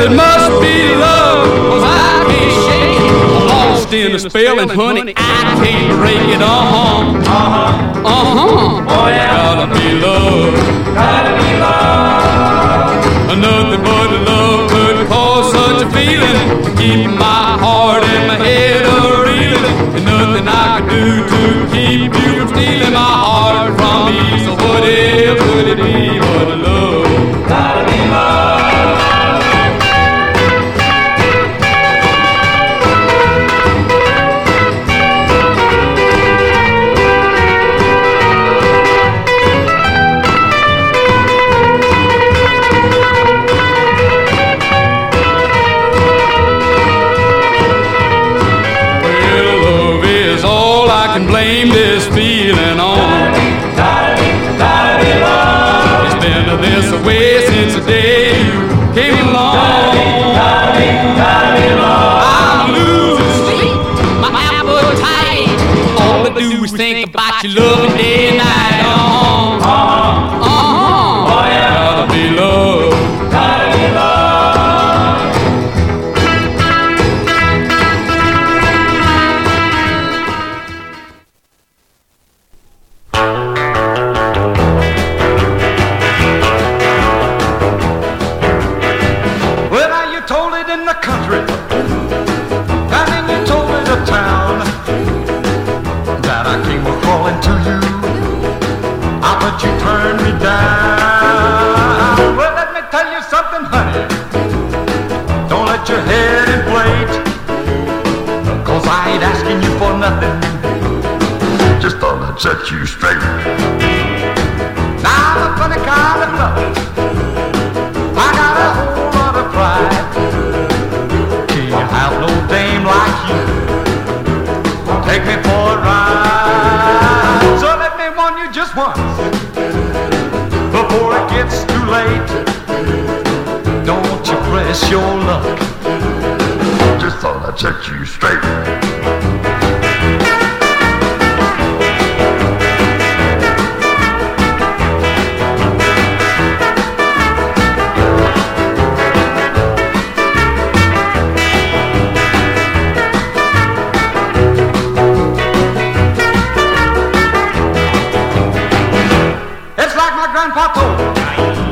it must be love, 'cause I can't shake it. I'm lost in a spell, and honey, I can't break it. Oh yeah, gotta be love, gotta be love. Nothing but love could cause such a feeling, keep my heart and my head a-reeling, and nothing I could do to keep you from stealing my heart from me. So what else would it be but love? Gotta be love. Blame this feeling on. It's been this way since the day you came along. I'm losing sleep, my appetite. All I do is think about your love day and night. Oh yeah, gotta be love, gotta be love. Your head inflate, 'cause I ain't asking you for nothing, just thought I'd set you straight. Now I'm a funny kind of love, I got a whole lot of pride. Can't have no dame like you, take me for a ride. So let me warn you just once, before it gets too late. Don't you press your luck, just thought I'd set you straight. It's like my grandpa told me,